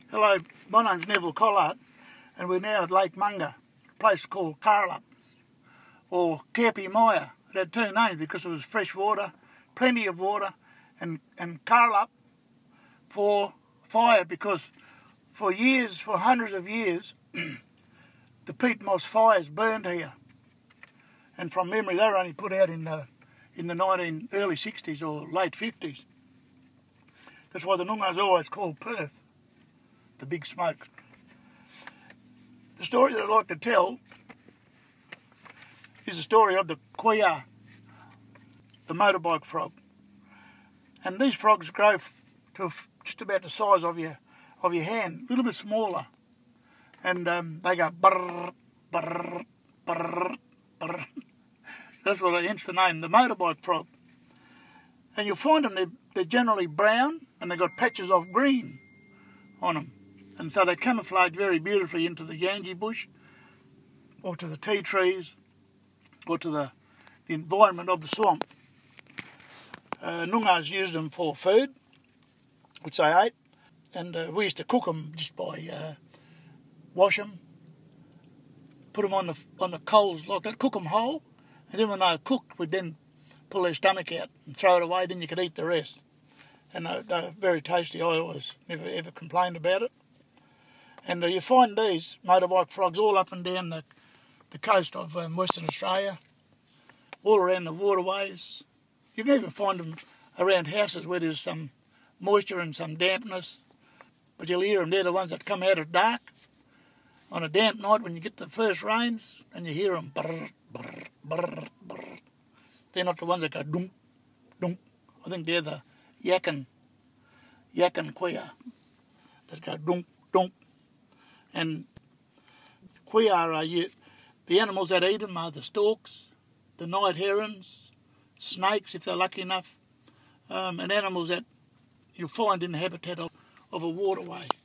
Hello, my name's Neville Collard and we're now at Lake Munga, a place called Carlup or Kepi Maya. It had two names because it was fresh water, plenty of water, and Carlup for fire because for years, for hundreds of years, the peat moss fires burned here. And from memory they were only put out in the early 60s or late 50s. That's why the Noongar's always called Perth, the big smoke. The story that I like to tell is the story of the Kuya, the motorbike frog. And these frogs grow to just about the size of your hand, a little bit smaller. And they go brrr, brrr, brrr, brrr. That's what hence the name, the motorbike frog. And you'll find them, they're generally brown and they've got patches of green on them. And so they camouflage very beautifully into the Yanji bush or to the tea trees or to the environment of the swamp. Noongars used them for food, which they ate, and we used to cook them just by wash them, put them on the coals like that, cook them whole, and then when they were cooked, we'd then pull their stomach out and throw it away, then you could eat the rest. And they're very tasty. I always never ever complained about it. And you find these motorbike frogs all up and down the coast of Western Australia, all around the waterways. You can even find them around houses where there's some moisture and some dampness. But you'll hear them, they're the ones that come out at dark on a damp night when you get the first rains, and you hear them brrr, brrr, brrr, brrr. They're not the ones that go dunk, dunk. I think they're the yakin kuya that go dunk, dunk. And kuya are the animals that eat them are the storks, the night herons, snakes if they're lucky enough, and animals that you'll find in the habitat of a waterway.